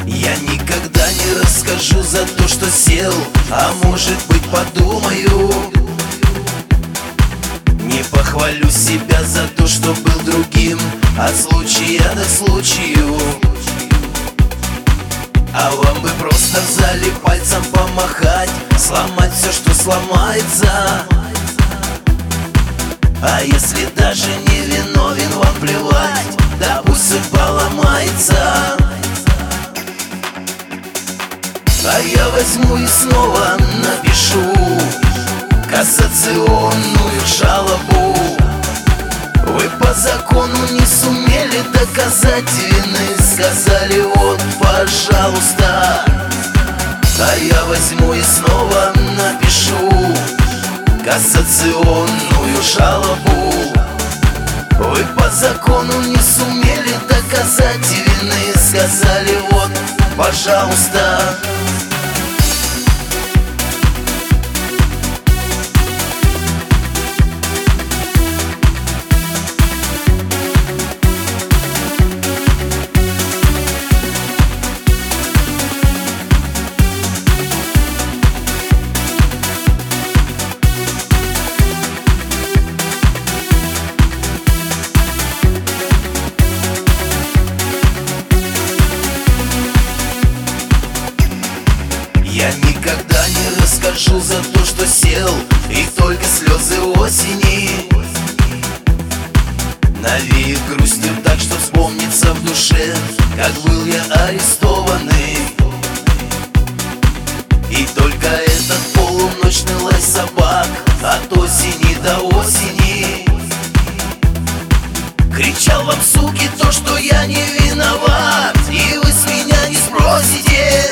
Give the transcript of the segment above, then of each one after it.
Я никогда не расскажу за то, что сел, а может быть подумаю. Не похвалю себя за то, что был другим, от случая до случаю. А вам бы просто в зале пальцем помахать, сломать все, что сломается. А если даже не виновен, вам плевать, да пусть судьба ломается. А я возьму и снова напишу кассационную жалобу. Вы по закону не сумели доказать вины, сказали вот, пожалуйста. А я возьму и снова напишу кассационную жалобу. Вы по закону не сумели доказать вины, сказали вот, пожалуйста. Я никогда не расскажу за то, что сел, и только слезы осени навеют грустью так, что вспомнится в душе, как был я арестованный. И только этот полуночный лай собак от осени до осени кричал вам, суки, то, что я не виноват, и вы с меня не спросите.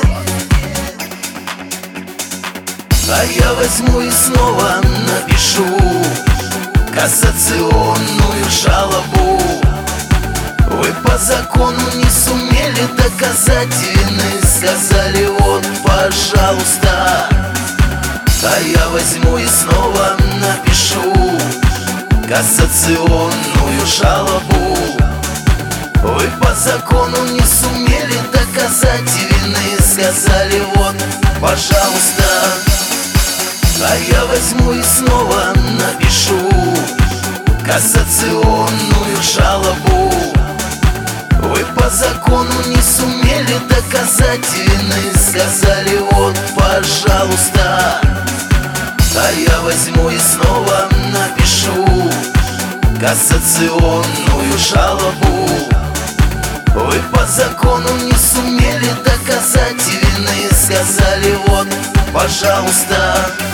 А я возьму и снова напишу кассационную жалобу. Вы по закону не сумели доказать вины, сказали вот, пожалуйста. А я возьму и снова напишу кассационную жалобу. Вы по закону не сумели доказать вины, сказали вот, пожалуйста. А я возьму и снова напишу кассационную жалобу. Вы по закону не сумели доказать вины, сказали вот, пожалуйста. А я возьму и снова напишу кассационную жалобу. Вы по закону не сумели доказать вины, сказали вот, пожалуйста.